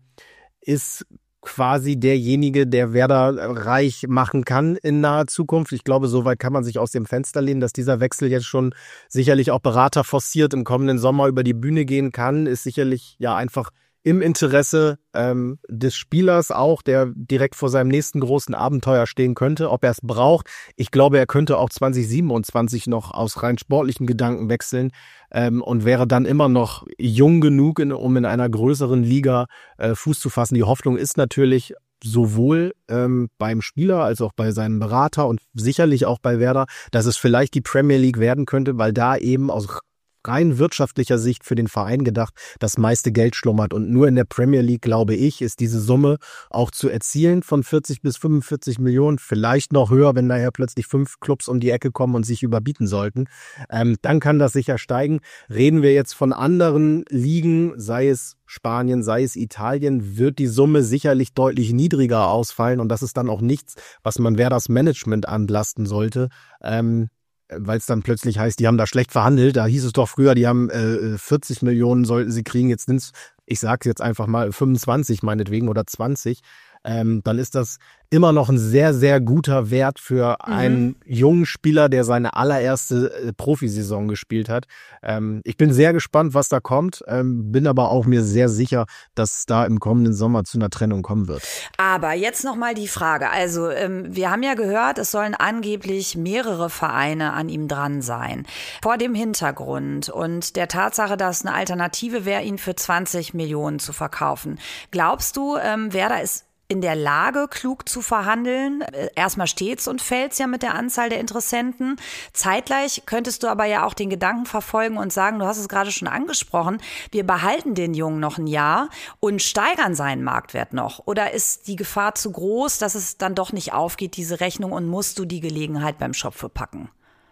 ist quasi derjenige, der Werder reich machen kann in naher Zukunft. Ich glaube, soweit kann man sich aus dem Fenster lehnen, dass dieser Wechsel jetzt schon sicherlich auch Berater forciert im kommenden Sommer über die Bühne gehen kann, ist sicherlich ja einfach im Interesse des Spielers auch, der direkt vor seinem nächsten großen Abenteuer stehen könnte, ob er es braucht. Ich glaube, er könnte auch 2027 noch aus rein sportlichen Gedanken wechseln und wäre dann immer noch jung genug, um in einer größeren Liga Fuß zu fassen. Die Hoffnung ist natürlich sowohl beim Spieler als auch bei seinem Berater und sicherlich auch bei Werder, dass es vielleicht die Premier League werden könnte, weil da eben aus rein wirtschaftlicher Sicht für den Verein gedacht das meiste Geld schlummert. Und nur in der Premier League, glaube ich, ist diese Summe auch zu erzielen von 40 bis 45 Millionen, vielleicht noch höher, wenn daher plötzlich 5 Clubs um die Ecke kommen und sich überbieten sollten. Dann kann das sicher steigen. Reden wir jetzt von anderen Ligen, sei es Spanien, sei es Italien, wird die Summe sicherlich deutlich niedriger ausfallen. Und das ist dann auch nichts, was man Werders Management anlasten sollte. Weil es dann plötzlich heißt, die haben da schlecht verhandelt. Da hieß es doch früher, die haben 40 Millionen sollten sie kriegen. Jetzt sind es, ich sage jetzt einfach mal 25 meinetwegen oder 20. Dann ist das immer noch ein sehr, sehr guter Wert für einen jungen Spieler, der seine allererste Profisaison gespielt hat. Ich bin sehr gespannt, was da kommt, bin aber auch mir sehr sicher, dass es da im kommenden Sommer zu einer Trennung kommen wird. Aber jetzt nochmal die Frage. Also wir haben ja gehört, es sollen angeblich mehrere Vereine an ihm dran sein. Vor dem Hintergrund und der Tatsache, dass eine Alternative wäre, ihn für 20 Millionen zu verkaufen. Glaubst du, Werder ist in der Lage, klug zu verhandeln? Erstmal steht's und fällt's ja mit der Anzahl der Interessenten. Zeitgleich könntest du aber ja auch den Gedanken verfolgen und sagen, du hast es gerade schon angesprochen, wir behalten den Jungen noch ein Jahr und steigern seinen Marktwert noch. Oder ist die Gefahr zu groß, dass es dann doch nicht aufgeht, diese Rechnung, und musst du die Gelegenheit beim Schopfe packen?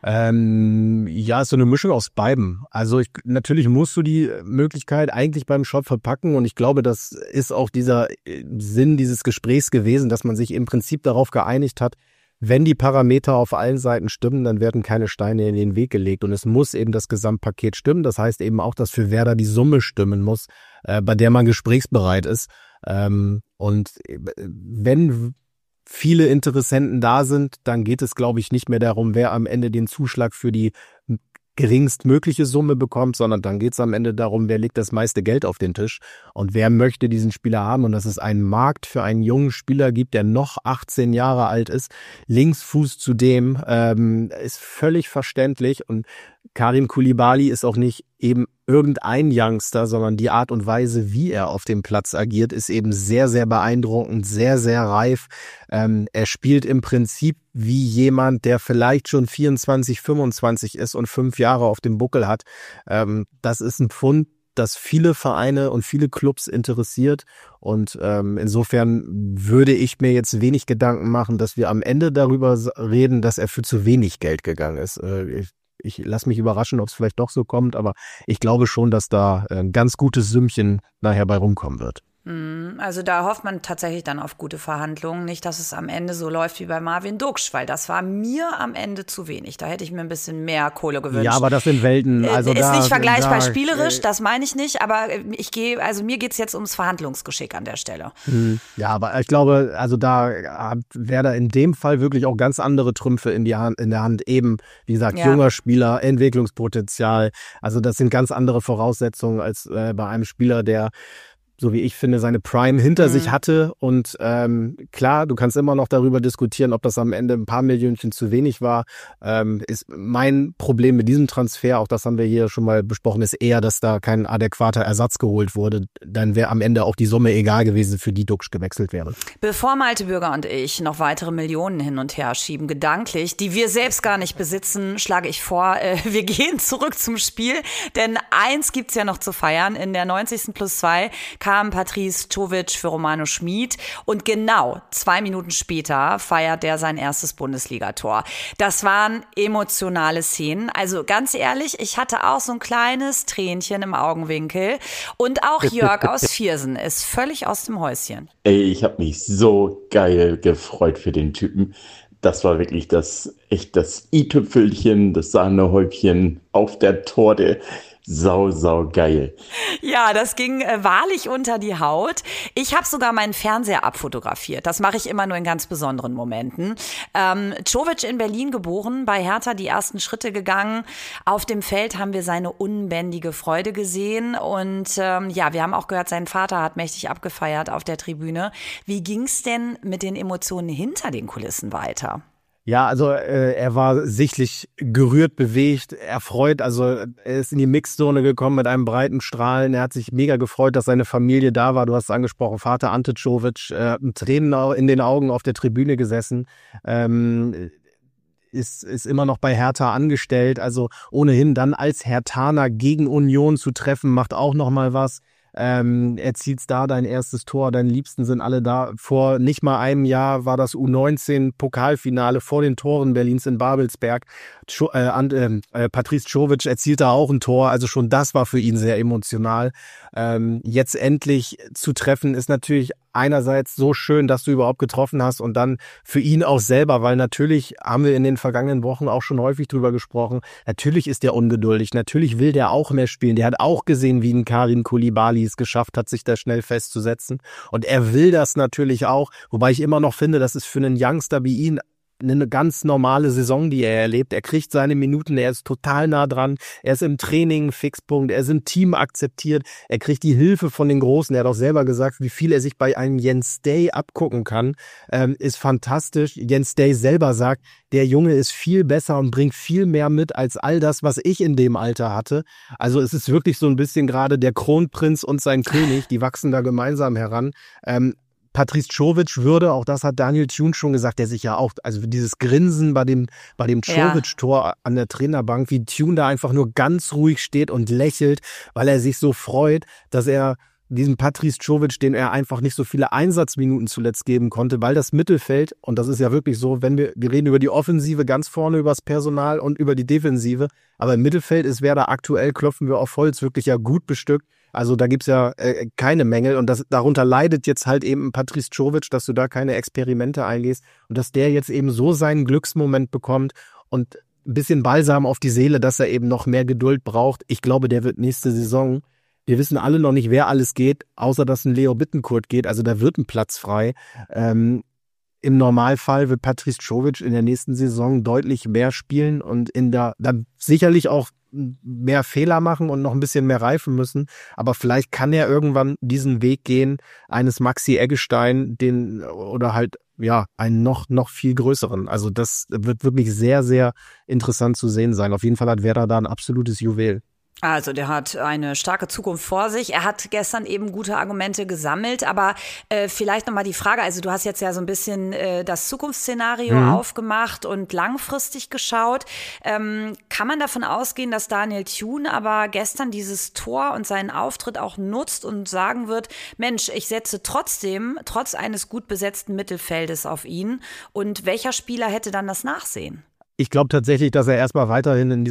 Ja, ist so eine Mischung aus beidem. Also natürlich musst du die Möglichkeit eigentlich beim Shop verpacken und ich glaube, das ist auch dieser Sinn dieses Gesprächs gewesen, dass man sich im Prinzip darauf geeinigt hat, wenn die Parameter auf allen Seiten stimmen, dann werden keine Steine in den Weg gelegt und es muss eben das Gesamtpaket stimmen. Das heißt eben auch, dass für Werder die Summe stimmen muss, bei der man gesprächsbereit ist. Und wenn viele Interessenten da sind, dann geht es, glaube ich, nicht mehr darum, wer am Ende den Zuschlag für die geringstmögliche Summe bekommt, sondern dann geht es am Ende darum, wer legt das meiste Geld auf den Tisch und wer möchte diesen Spieler haben und dass es einen Markt für einen jungen Spieler gibt, der noch 18 Jahre alt ist, Linksfuß zudem, ist völlig verständlich und Karim Koulibaly ist auch nicht eben irgendein Youngster, sondern die Art und Weise, wie er auf dem Platz agiert, ist eben sehr, sehr beeindruckend, sehr, sehr reif. Er spielt im Prinzip wie jemand, der vielleicht schon 24, 25 ist und 5 Jahre auf dem Buckel hat. Das ist ein Pfund, das viele Vereine und viele Clubs interessiert. Und insofern würde ich mir jetzt wenig Gedanken machen, dass wir am Ende darüber reden, dass er für zu wenig Geld gegangen ist. Ich lasse mich überraschen, ob es vielleicht doch so kommt, aber ich glaube schon, dass da ein ganz gutes Sümmchen nachher bei rumkommen wird. Also da hofft man tatsächlich dann auf gute Verhandlungen. Nicht, dass es am Ende so läuft wie bei Marvin Duksch, weil das war mir am Ende zu wenig. Da hätte ich mir ein bisschen mehr Kohle gewünscht. Ja, aber das sind Welten. Also ist nicht vergleichbar spielerisch, das meine ich nicht, aber mir geht's jetzt ums Verhandlungsgeschick an der Stelle. Ja, aber ich glaube, also da hat Werder in dem Fall wirklich auch ganz andere Trümpfe in der Hand. Eben, wie gesagt, junger Spieler, Entwicklungspotenzial. Also das sind ganz andere Voraussetzungen als bei einem Spieler, der, so wie ich finde, seine Prime hinter sich hatte. Und klar, du kannst immer noch darüber diskutieren, ob das am Ende ein paar Millionchen zu wenig war. Ist mein Problem mit diesem Transfer, auch das haben wir hier schon mal besprochen, ist eher, dass da kein adäquater Ersatz geholt wurde. Dann wäre am Ende auch die Summe egal gewesen, für die Duksch gewechselt wäre. Bevor Malte Bürger und ich noch weitere Millionen hin und her schieben, gedanklich, die wir selbst gar nicht besitzen, schlage ich vor, wir gehen zurück zum Spiel. Denn eins gibt's ja noch zu feiern. In der 90+2 kam Patrice Czovic für Romano Schmid und genau 2 Minuten später feiert er sein erstes Bundesligator. Das waren emotionale Szenen. Also ganz ehrlich, ich hatte auch so ein kleines Tränchen im Augenwinkel und auch Jörg aus Viersen ist völlig aus dem Häuschen. Ey, ich habe mich so geil gefreut für den Typen. Das war wirklich das i-Tüpfelchen, das Sahnehäubchen auf der Torte. Sau geil. Ja, das ging wahrlich unter die Haut. Ich habe sogar meinen Fernseher abfotografiert. Das mache ich immer nur in ganz besonderen Momenten. Czovic in Berlin geboren, bei Hertha die ersten Schritte gegangen. Auf dem Feld haben wir seine unbändige Freude gesehen. Und wir haben auch gehört, sein Vater hat mächtig abgefeiert auf der Tribüne. Wie ging's denn mit den Emotionen hinter den Kulissen weiter? Ja, also er war sichtlich gerührt, bewegt, erfreut. Also er ist in die Mixzone gekommen mit einem breiten Strahlen. Er hat sich mega gefreut, dass seine Familie da war. Du hast es angesprochen, Vater Ante Czovic, Tränen in den Augen auf der Tribüne gesessen. Ist immer noch bei Hertha angestellt. Also ohnehin dann als Herthaner gegen Union zu treffen, macht auch noch mal was. Erzielst da dein erstes Tor, deine Liebsten sind alle da. Vor nicht mal einem Jahr war das U19-Pokalfinale vor den Toren Berlins in Babelsberg. Patrice Czovic erzielt da auch ein Tor, also schon das war für ihn sehr emotional. Jetzt endlich zu treffen ist natürlich einerseits so schön, dass du überhaupt getroffen hast und dann für ihn auch selber, weil natürlich haben wir in den vergangenen Wochen auch schon häufig drüber gesprochen, natürlich ist der ungeduldig, natürlich will der auch mehr spielen, der hat auch gesehen, wie ein Karim Koulibaly es geschafft hat, sich da schnell festzusetzen und er will das natürlich auch, wobei ich immer noch finde, das ist für einen Youngster wie ihn eine ganz normale Saison, die er erlebt. Er kriegt seine Minuten, er ist total nah dran, er ist im Training ein Fixpunkt, er ist im Team akzeptiert, er kriegt die Hilfe von den Großen. Er hat auch selber gesagt, wie viel er sich bei einem Jens Day abgucken kann, ist fantastisch. Jens Day selber sagt, der Junge ist viel besser und bringt viel mehr mit als all das, was ich in dem Alter hatte. Also es ist wirklich so ein bisschen gerade der Kronprinz und sein König, die wachsen da gemeinsam heran. Patrice Czovic würde, auch das hat Daniel Thune schon gesagt, der sich ja auch, also dieses Grinsen bei dem Czovic-Tor an der Trainerbank, wie Thune da einfach nur ganz ruhig steht und lächelt, weil er sich so freut, dass er diesem Patrice Czovic, den er einfach nicht so viele Einsatzminuten zuletzt geben konnte, weil das Mittelfeld, und das ist ja wirklich so, wenn wir reden über die Offensive ganz vorne, über das Personal und über die Defensive, aber im Mittelfeld ist Werder aktuell, klopfen wir auf Holz, wirklich ja gut bestückt. Also da gibt's ja keine Mängel und darunter leidet jetzt halt eben Patrice Czovic, dass du da keine Experimente eingehst und dass der jetzt eben so seinen Glücksmoment bekommt und ein bisschen Balsam auf die Seele, dass er eben noch mehr Geduld braucht. Ich glaube, der wird nächste Saison, wir wissen alle noch nicht, wer alles geht, außer dass ein Leo Bittencourt geht, also da wird ein Platz frei. Im Normalfall wird Patrice Czovic in der nächsten Saison deutlich mehr spielen und dann sicherlich auch mehr Fehler machen und noch ein bisschen mehr reifen müssen. Aber vielleicht kann er irgendwann diesen Weg gehen eines Maxi Eggestein, oder halt einen noch viel größeren. Also das wird wirklich sehr, sehr interessant zu sehen sein. Auf jeden Fall hat Werder da ein absolutes Juwel. Also der hat eine starke Zukunft vor sich. Er hat gestern eben gute Argumente gesammelt, aber vielleicht nochmal die Frage, also du hast jetzt ja so ein bisschen das Zukunftsszenario aufgemacht und langfristig geschaut. Kann man davon ausgehen, dass Daniel Thune aber gestern dieses Tor und seinen Auftritt auch nutzt und sagen wird, Mensch, ich setze trotzdem, trotz eines gut besetzten Mittelfeldes auf ihn, und welcher Spieler hätte dann das Nachsehen? Ich glaube tatsächlich, dass er erstmal weiterhin in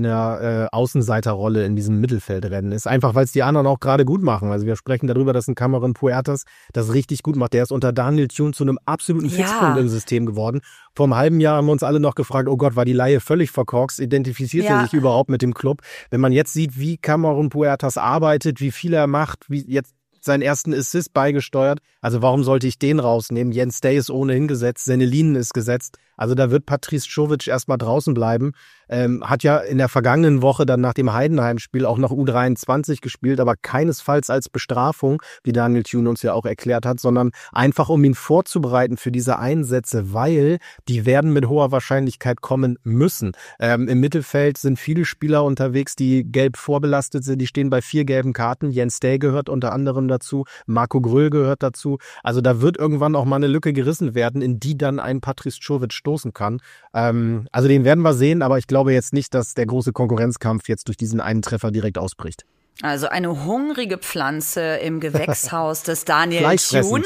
der Außenseiterrolle in diesem Mittelfeldrennen ist. Einfach, weil es die anderen auch gerade gut machen. Also wir sprechen darüber, dass ein Cameron Puertas das richtig gut macht. Der ist unter Daniel Thune zu einem absoluten Fixpunkt im System geworden. Vor einem halben Jahr haben wir uns alle noch gefragt, oh Gott, war die Leihe völlig verkorkst? Identifiziert er sich überhaupt mit dem Club? Wenn man jetzt sieht, wie Cameron Puertas arbeitet, wie viel er macht, wie jetzt seinen ersten Assist beigesteuert. Also warum sollte ich den rausnehmen? Jens Day ist ohnehin gesetzt, Sennelinen ist gesetzt. Also da wird Patrice Czovic erstmal draußen bleiben. Hat ja in der vergangenen Woche dann nach dem Heidenheim-Spiel auch noch U23 gespielt, aber keinesfalls als Bestrafung, wie Daniel Thune uns ja auch erklärt hat, sondern einfach um ihn vorzubereiten für diese Einsätze, weil die werden mit hoher Wahrscheinlichkeit kommen müssen. Im Mittelfeld sind viele Spieler unterwegs, die gelb vorbelastet sind, die stehen bei 4 gelben Karten. Jens Day gehört unter anderem dazu, Marco Gröll gehört dazu. Also da wird irgendwann auch mal eine Lücke gerissen werden, in die dann ein Patrice Czovic stoßen kann. Also den werden wir sehen, aber ich glaube jetzt nicht, dass der große Konkurrenzkampf jetzt durch diesen einen Treffer direkt ausbricht. Also eine hungrige Pflanze im Gewächshaus des Daniel Thune.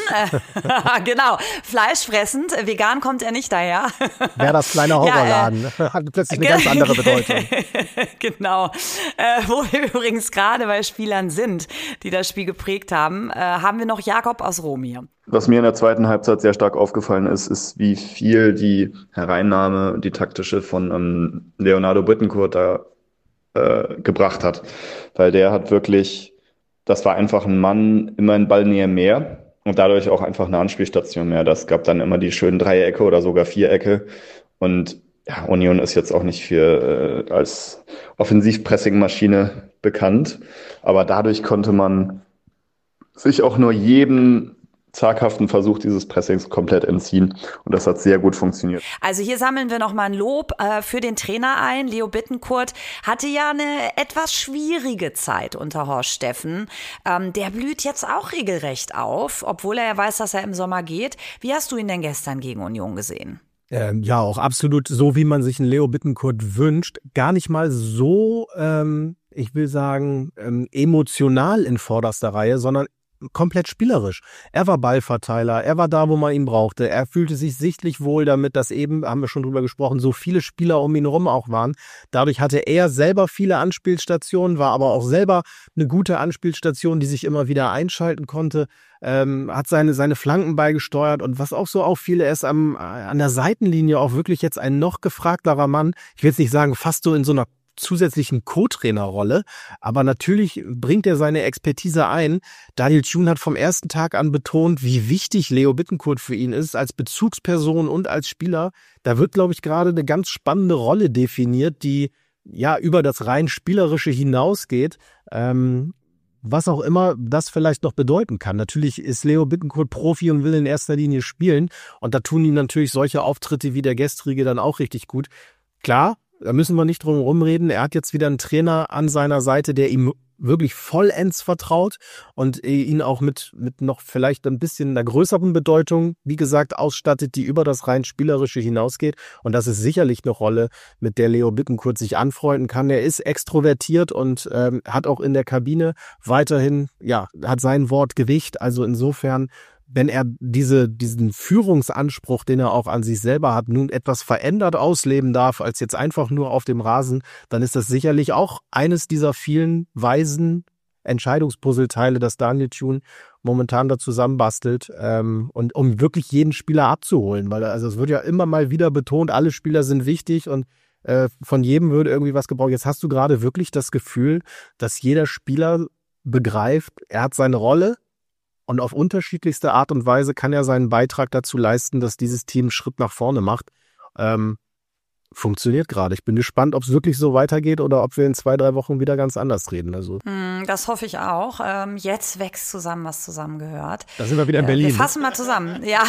Genau, fleischfressend. Vegan kommt er nicht daher. Wäre das kleine Horrorladen. Hat plötzlich eine ganz andere Bedeutung. Genau. Wo wir übrigens gerade bei Spielern sind, die das Spiel geprägt haben, haben wir noch Jakob aus Rom hier. Was mir in der zweiten Halbzeit sehr stark aufgefallen ist, wie viel die Hereinnahme, die taktische von Leonardo Bittencourt da gebracht hat. Weil der hat wirklich, das war einfach ein Mann, immer in Ballnähe mehr und dadurch auch einfach eine Anspielstation mehr. Das gab dann immer die schönen Dreiecke oder sogar Vierecke. Und ja, Union ist jetzt auch nicht als Offensivpressing-Maschine bekannt. Aber dadurch konnte man sich auch nur jedem zaghaften Versuch dieses Pressings komplett entziehen. Und das hat sehr gut funktioniert. Also hier sammeln wir nochmal ein Lob für den Trainer ein. Leo Bittencourt hatte ja eine etwas schwierige Zeit unter Horst Steffen. Der blüht jetzt auch regelrecht auf, obwohl er ja weiß, dass er im Sommer geht. Wie hast du ihn denn gestern gegen Union gesehen? Ja, auch absolut so, wie man sich einen Leo Bittencourt wünscht. Gar nicht mal so, ich will sagen, emotional in vorderster Reihe, sondern komplett spielerisch. Er war Ballverteiler, er war da, wo man ihn brauchte. Er fühlte sich sichtlich wohl damit, dass eben, haben wir schon drüber gesprochen, so viele Spieler um ihn herum auch waren. Dadurch hatte er selber viele Anspielstationen, war aber auch selber eine gute Anspielstation, die sich immer wieder einschalten konnte, hat seine Flanken beigesteuert und was auch so auffiel, er ist an der Seitenlinie auch wirklich jetzt ein noch gefragterer Mann. Ich will jetzt nicht sagen, fast so in so einer zusätzlichen Co-Trainerrolle, aber natürlich bringt er seine Expertise ein. Daniel Thune hat vom ersten Tag an betont, wie wichtig Leo Bittencourt für ihn ist, als Bezugsperson und als Spieler. Da wird, glaube ich, gerade eine ganz spannende Rolle definiert, die ja über das rein Spielerische hinausgeht, was auch immer das vielleicht noch bedeuten kann. Natürlich ist Leo Bittencourt Profi und will in erster Linie spielen und da tun ihm natürlich solche Auftritte wie der gestrige dann auch richtig gut. Klar, da müssen wir nicht drum herum reden. Er hat jetzt wieder einen Trainer an seiner Seite, der ihm wirklich vollends vertraut und ihn auch mit noch vielleicht ein bisschen einer größeren Bedeutung, wie gesagt, ausstattet, die über das rein Spielerische hinausgeht. Und das ist sicherlich eine Rolle, mit der Leo Bittencourt sich anfreunden kann. Er ist extrovertiert und hat auch in der Kabine weiterhin, hat sein Wort Gewicht. Also insofern, wenn er diesen Führungsanspruch, den er auch an sich selber hat, nun etwas verändert ausleben darf, als jetzt einfach nur auf dem Rasen, dann ist das sicherlich auch eines dieser vielen weisen Entscheidungspuzzleteile, das Daniel Thune momentan da zusammenbastelt, und um wirklich jeden Spieler abzuholen, weil also es wird ja immer mal wieder betont, alle Spieler sind wichtig und von jedem würde irgendwie was gebraucht. Jetzt hast du gerade wirklich das Gefühl, dass jeder Spieler begreift, er hat seine Rolle und auf unterschiedlichste Art und Weise kann er seinen Beitrag dazu leisten, dass dieses Team einen Schritt nach vorne macht. Funktioniert gerade. Ich bin gespannt, ob es wirklich so weitergeht oder ob wir in 2-3 Wochen wieder ganz anders reden. Also. Das hoffe ich auch. Jetzt wächst zusammen, was zusammengehört. Da sind wir wieder in Berlin. Wir fassen mal zusammen. Ja,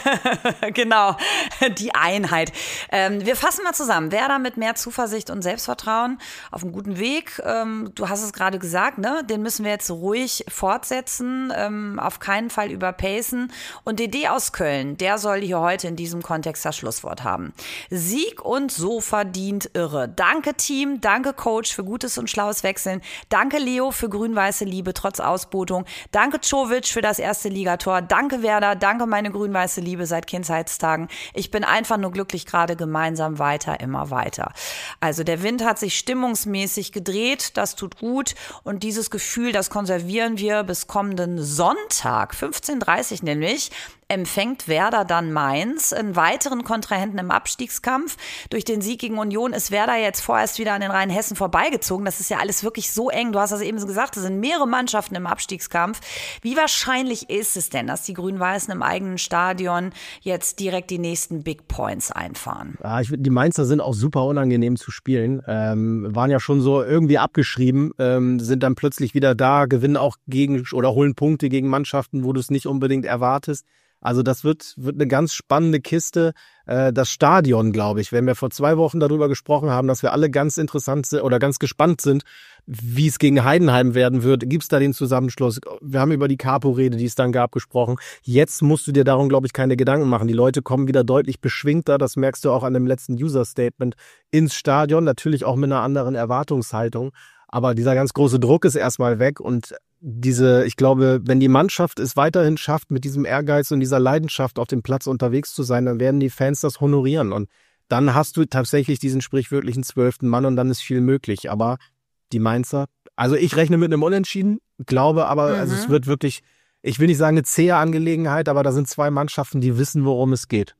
genau. Die Einheit. Wir fassen mal zusammen. Werder mit mehr Zuversicht und Selbstvertrauen auf einem guten Weg. Du hast es gerade gesagt, ne? Den müssen wir jetzt ruhig fortsetzen, auf keinen Fall überpacen. Und DD aus Köln, der soll hier heute in diesem Kontext das Schlusswort haben. Sieg und so verdient irre. Danke Team, danke Coach für gutes und schlaues Wechseln. Danke Leo für grün-weiße Liebe trotz Ausbotung. Danke Czovic für das erste Ligator. Danke Werder, danke meine grün-weiße Liebe seit Kindheitstagen. Ich bin einfach nur glücklich, gerade gemeinsam weiter, immer weiter. Also der Wind hat sich stimmungsmäßig gedreht, das tut gut und dieses Gefühl, das konservieren wir bis kommenden Sonntag, 15:30 Uhr nämlich, empfängt Werder dann Mainz, einen weiteren Kontrahenten im Abstiegskampf. Durch den Sieg gegen Union ist Werder jetzt vorerst wieder an den Rhein-Hessen vorbeigezogen. Das ist ja alles wirklich so eng. Du hast das eben so gesagt, es sind mehrere Mannschaften im Abstiegskampf. Wie wahrscheinlich ist es denn, dass die Grün-Weißen im eigenen Stadion jetzt direkt die nächsten Big Points einfahren? Ja, die Mainzer sind auch super unangenehm zu spielen. Waren ja schon so irgendwie abgeschrieben, sind dann plötzlich wieder da, gewinnen auch gegen oder holen Punkte gegen Mannschaften, wo du es nicht unbedingt erwartest. Also das wird eine ganz spannende Kiste. Das Stadion, glaube ich, wenn wir vor 2 Wochen darüber gesprochen haben, dass wir alle ganz interessant sind oder ganz gespannt sind, wie es gegen Heidenheim werden wird, gibt's da den Zusammenschluss. Wir haben über die Capo-Rede, die es dann gab, gesprochen. Jetzt musst du dir darum, glaube ich, keine Gedanken machen. Die Leute kommen wieder deutlich beschwingter, das merkst du auch an dem letzten User-Statement, ins Stadion, natürlich auch mit einer anderen Erwartungshaltung. Aber dieser ganz große Druck ist erstmal weg und ich glaube, wenn die Mannschaft es weiterhin schafft, mit diesem Ehrgeiz und dieser Leidenschaft auf dem Platz unterwegs zu sein, dann werden die Fans das honorieren. Und dann hast du tatsächlich diesen sprichwörtlichen 12. Mann und dann ist viel möglich. Aber die Mainzer, also ich rechne mit einem Unentschieden, glaube aber, also es wird wirklich, ich will nicht sagen eine zähe Angelegenheit, aber da sind 2 Mannschaften, die wissen, worum es geht.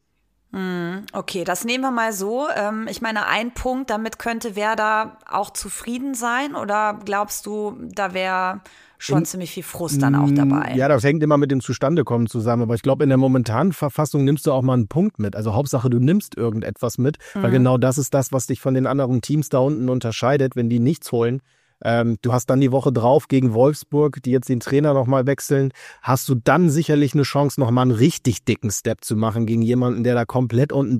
Okay, das nehmen wir mal so. Ich meine, ein Punkt, damit könnte Werder auch zufrieden sein? Oder glaubst du, da wäre schon ziemlich viel Frust dann auch dabei? Ja, das hängt immer mit dem Zustandekommen zusammen. Aber ich glaube, in der momentanen Verfassung nimmst du auch mal einen Punkt mit. Also Hauptsache, du nimmst irgendetwas mit. Weil genau das ist das, was dich von den anderen Teams da unten unterscheidet, wenn die nichts holen. Du hast dann die Woche drauf gegen Wolfsburg, die jetzt den Trainer nochmal wechseln, hast du dann sicherlich eine Chance, nochmal einen richtig dicken Step zu machen gegen jemanden, der da komplett unten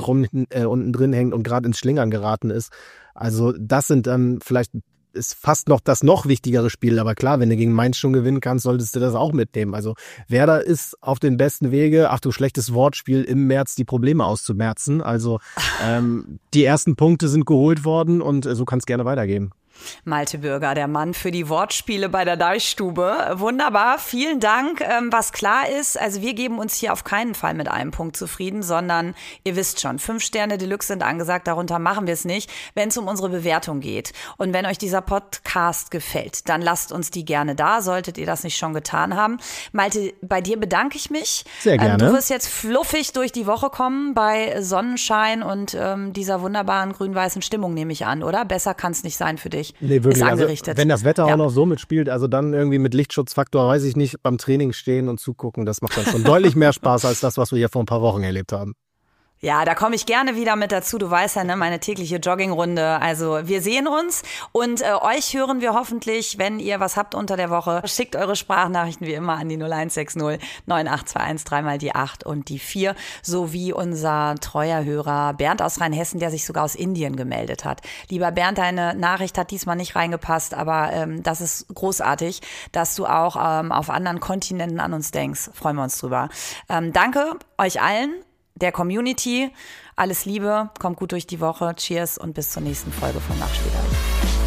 drin hängt und gerade ins Schlingern geraten ist. Also das sind dann vielleicht, ist fast noch das noch wichtigere Spiel, aber klar, wenn du gegen Mainz schon gewinnen kannst, solltest du das auch mitnehmen. Also Werder ist auf den besten Wege, schlechtes Wortspiel, im März die Probleme auszumerzen. Also die ersten Punkte sind geholt worden und so kann es gerne weitergehen. Malte Bürger, der Mann für die Wortspiele bei der Deichstube. Wunderbar, vielen Dank. Was klar ist, also wir geben uns hier auf keinen Fall mit einem Punkt zufrieden, sondern ihr wisst schon, 5 Sterne Deluxe sind angesagt, darunter machen wir es nicht, wenn es um unsere Bewertung geht. Und wenn euch dieser Podcast gefällt, dann lasst uns die gerne da, solltet ihr das nicht schon getan haben. Malte, bei dir bedanke ich mich. Sehr gerne. Du wirst jetzt fluffig durch die Woche kommen bei Sonnenschein und dieser wunderbaren grün-weißen Stimmung, nehme ich an, oder? Besser kann es nicht sein für dich. Nee, wirklich. Ist angerichtet. Also, wenn das Wetter auch noch so mitspielt, also dann irgendwie mit Lichtschutzfaktor, weiß ich nicht, beim Training stehen und zugucken, das macht dann schon deutlich mehr Spaß als das, was wir hier vor ein paar Wochen erlebt haben. Ja, da komme ich gerne wieder mit dazu. Du weißt ja, ne, meine tägliche Joggingrunde. Also wir sehen uns und euch hören wir hoffentlich, wenn ihr was habt unter der Woche. Schickt eure Sprachnachrichten wie immer an die 0160 9821 3 die 8 und die 4, sowie unser treuer Hörer Bernd aus Rheinhessen, der sich sogar aus Indien gemeldet hat. Lieber Bernd, deine Nachricht hat diesmal nicht reingepasst, aber das ist großartig, dass du auch auf anderen Kontinenten an uns denkst. Freuen wir uns drüber. Danke euch allen. Der Community. Alles Liebe, kommt gut durch die Woche. Cheers und bis zur nächsten Folge von Nachspielreich.